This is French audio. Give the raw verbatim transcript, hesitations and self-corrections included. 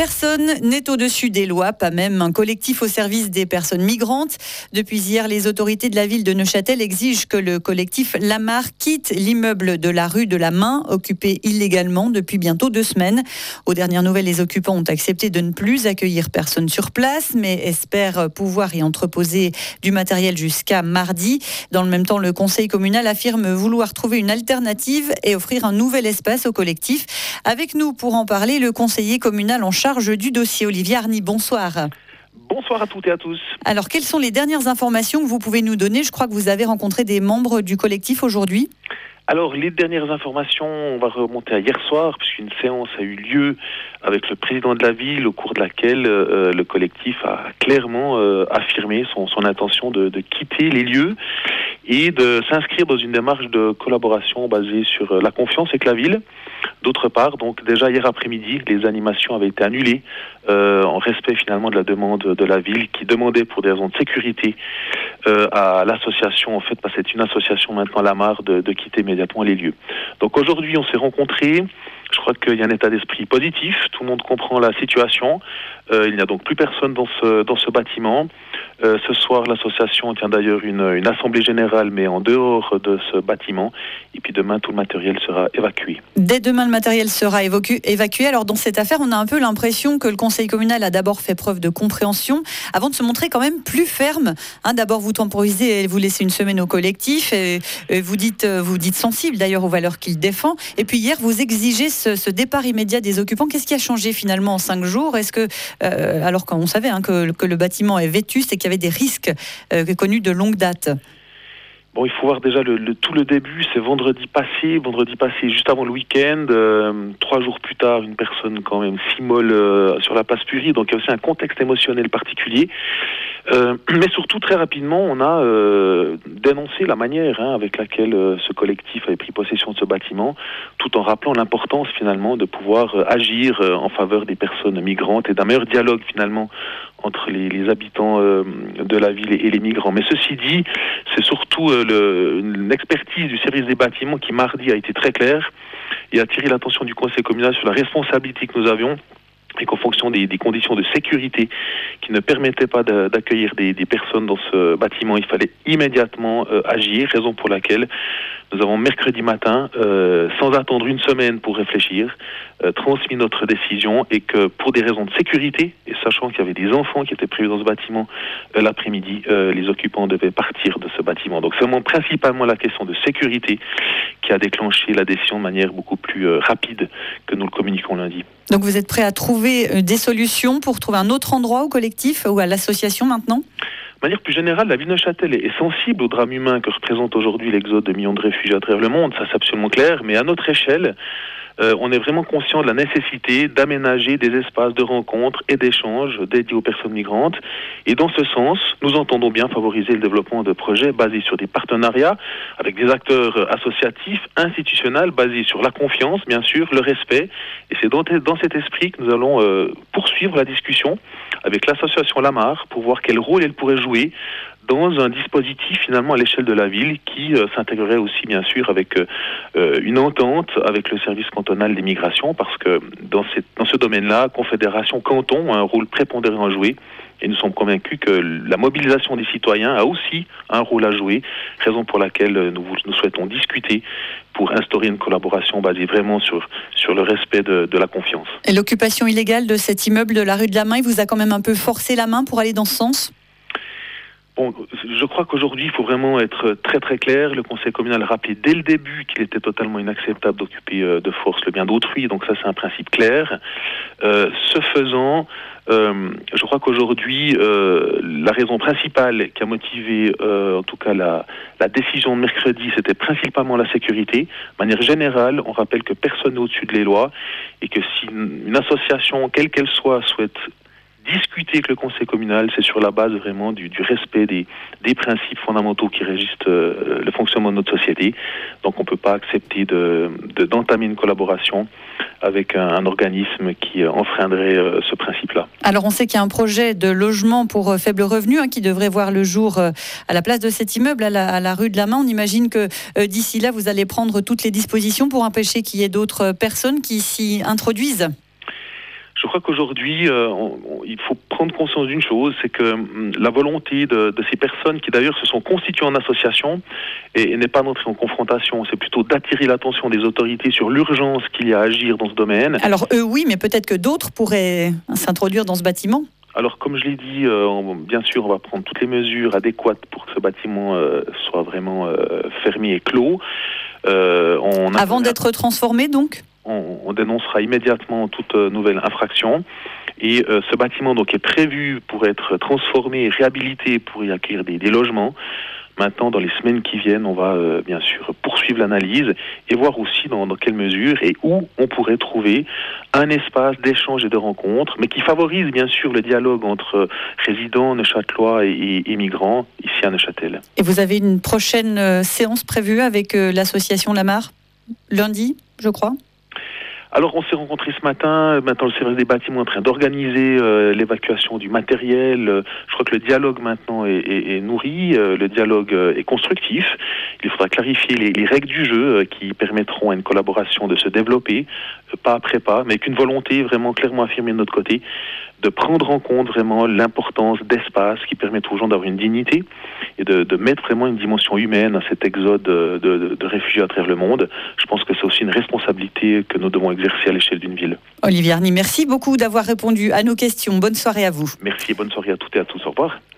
Personne n'est au-dessus des lois, pas même un collectif au service des personnes migrantes. Depuis hier, les autorités de la ville de Neuchâtel exigent que le collectif Lamar quitte l'immeuble de la rue de la Main, occupé illégalement depuis bientôt deux semaines. Aux dernières nouvelles, les occupants ont accepté de ne plus accueillir personne sur place, mais espèrent pouvoir y entreposer du matériel jusqu'à mardi. Dans le même temps, le conseil communal affirme vouloir trouver une alternative et offrir un nouvel espace au collectif. Avec nous pour en parler, le conseiller communal en charge du dossier, Olivier Arny. Bonsoir. Bonsoir à toutes et à tous. Alors, quelles sont les dernières informations que vous pouvez nous donner ? Je crois que vous avez rencontré des membres du collectif aujourd'hui. Alors, les dernières informations, on va remonter à hier soir, puisqu'une séance a eu lieu avec le président de la ville, au cours de laquelle euh, le collectif a clairement euh, affirmé son, son intention de, de quitter les lieux et de s'inscrire dans une démarche de collaboration basée sur la confiance avec la ville. D'autre part, donc déjà hier après-midi, les animations avaient été annulées euh, en respect finalement de la demande de la ville qui demandait pour des raisons de sécurité euh, à l'association, en fait, parce que c'est une association maintenant Lamar, de, de quitter immédiatement les lieux. Donc aujourd'hui, on s'est rencontrés. Je crois qu'il y a un état d'esprit positif. Tout le monde comprend la situation. Euh, il n'y a donc plus personne dans ce, dans ce bâtiment. Euh, ce soir, l'association tient d'ailleurs une, une assemblée générale, mais en dehors de ce bâtiment. Et puis demain, tout le matériel sera évacué. Dès demain, le matériel sera évocu, évacué. Alors dans cette affaire, on a un peu l'impression que le conseil communal a d'abord fait preuve de compréhension, avant de se montrer quand même plus ferme. Hein, d'abord, vous temporisez et vous laissez une semaine au collectif. Et, et vous dites, vous dites sensible d'ailleurs aux valeurs qu'il défend. Et puis hier, vous exigez ce, ce départ immédiat des occupants. Qu'est-ce qui a changé finalement en cinq jours ? Est-ce que, euh, alors qu'on savait hein, que, que le bâtiment est vétuste et qu'il y avait des risques euh, connus de longue date ? Bon, il faut voir déjà le, le, tout le début, c'est vendredi passé, vendredi passé, juste avant le week-end, euh, trois jours plus tard, une personne quand même s'immole euh, sur la place Purie, donc il y a aussi un contexte émotionnel particulier. Euh, mais surtout, très rapidement, on a euh, dénoncé la manière hein, avec laquelle euh, ce collectif avait pris possession de ce bâtiment, tout en rappelant l'importance finalement de pouvoir euh, agir euh, en faveur des personnes migrantes et d'un meilleur dialogue finalement entre les, les habitants euh, de la ville et, et les migrants. Mais ceci dit, c'est surtout euh, le, l'expertise du service des bâtiments qui mardi a été très claire et a attiré l'attention du conseil communal sur la responsabilité que nous avions et qu'en fonction des, des conditions de sécurité qui ne permettaient pas de, d'accueillir des, des personnes dans ce bâtiment, il fallait immédiatement euh, agir, raison pour laquelle nous avons mercredi matin, euh, sans attendre une semaine pour réfléchir, euh, transmis notre décision et que pour des raisons de sécurité, et sachant qu'il y avait des enfants qui étaient prévus dans ce bâtiment euh, l'après-midi, euh, les occupants devaient partir de ce bâtiment. Donc c'est vraiment principalement la question de sécurité qui a déclenché la décision de manière beaucoup plus euh, rapide que nous le communiquons lundi. Donc vous êtes prêt à trouver des solutions pour trouver un autre endroit au collectif ou à l'association maintenant ? De manière plus générale, la ville de Neuchâtel est sensible au drame humain que représente aujourd'hui l'exode de millions de réfugiés à travers le monde, ça c'est absolument clair, mais à notre échelle, euh, on est vraiment conscient de la nécessité d'aménager des espaces de rencontres et d'échanges dédiés aux personnes migrantes. Et dans ce sens, nous entendons bien favoriser le développement de projets basés sur des partenariats avec des acteurs associatifs, institutionnels, basés sur la confiance, bien sûr, le respect. Et c'est dans, dans cet esprit que nous allons euh, poursuivre la discussion avec l'association Lamar pour voir quel rôle elle pourrait jouer dans un dispositif finalement à l'échelle de la ville qui euh, s'intégrerait aussi bien sûr avec euh, une entente avec le service cantonal des migrations parce que dans, cette, dans ce domaine-là, Confédération Canton a un rôle prépondérant à jouer et nous sommes convaincus que la mobilisation des citoyens a aussi un rôle à jouer, raison pour laquelle nous, nous souhaitons discuter pour instaurer une collaboration basée vraiment sur, sur le respect de, de la confiance. Et l'occupation illégale de cet immeuble de la rue de la Main, il vous a quand même un peu forcé la main pour aller dans ce sens ? Bon, je crois qu'aujourd'hui, il faut vraiment être très très clair. Le conseil communal a rappelé dès le début qu'il était totalement inacceptable d'occuper de force le bien d'autrui. Donc ça, c'est un principe clair. Euh, ce faisant, euh, je crois qu'aujourd'hui, euh, la raison principale qui a motivé, euh, en tout cas la, la décision de mercredi, c'était principalement la sécurité. De manière générale, on rappelle que personne n'est au-dessus de les lois et que si une, une association, quelle qu'elle soit, souhaite discuter avec le conseil communal, c'est sur la base vraiment du, du respect des, des principes fondamentaux qui régissent euh, le fonctionnement de notre société. Donc on ne peut pas accepter de, de, d'entamer une collaboration avec un, un organisme qui enfreindrait euh, ce principe-là. Alors on sait qu'il y a un projet de logement pour euh, faible revenu hein, qui devrait voir le jour euh, à la place de cet immeuble à la, à la rue de la Main. On imagine que euh, d'ici là, vous allez prendre toutes les dispositions pour empêcher qu'il y ait d'autres personnes qui s'y introduisent. Je crois qu'aujourd'hui, euh, on, on, il faut prendre conscience d'une chose, c'est que hum, la volonté de, de ces personnes qui d'ailleurs se sont constituées en association et, et n'est pas d'entrer en confrontation, c'est plutôt d'attirer l'attention des autorités sur l'urgence qu'il y a à agir dans ce domaine. Alors eux oui, mais peut-être que d'autres pourraient s'introduire dans ce bâtiment. Alors, comme je l'ai dit, euh, on, bien sûr, on va prendre toutes les mesures adéquates pour que ce bâtiment euh, soit vraiment euh, fermé et clos. Euh, on Avant a, d'être transformé, donc on, on dénoncera immédiatement toute euh, nouvelle infraction. Et euh, ce bâtiment donc, est prévu pour être transformé et réhabilité pour y accueillir des, des logements. Maintenant, dans les semaines qui viennent, on va euh, bien sûr poursuivre l'analyse et voir aussi dans, dans quelle mesure et où on pourrait trouver un espace d'échange et de rencontre, mais qui favorise bien sûr le dialogue entre résidents neuchâtelois et, et, et migrants ici à Neuchâtel. Et vous avez une prochaine euh, séance prévue avec euh, l'association Lamar, lundi, je crois ? Alors, on s'est rencontrés ce matin. Maintenant, le service des bâtiments est en train d'organiser euh, l'évacuation du matériel. Euh, je crois que le dialogue maintenant est, est, est nourri. Euh, le dialogue euh, est constructif. Il faudra clarifier les, les règles du jeu euh, qui permettront à une collaboration de se développer, euh, pas après pas, mais avec une volonté vraiment clairement affirmée de notre côté de prendre en compte vraiment l'importance d'espace qui permettent aux gens d'avoir une dignité et de, de mettre vraiment une dimension humaine à cet exode de, de, de réfugiés à travers le monde. Je pense que c'est aussi une responsabilité que nous devons exercer à l'échelle d'une ville. Olivier Arny, merci beaucoup d'avoir répondu à nos questions. Bonne soirée à vous. Merci et bonne soirée à toutes et à tous. Au revoir.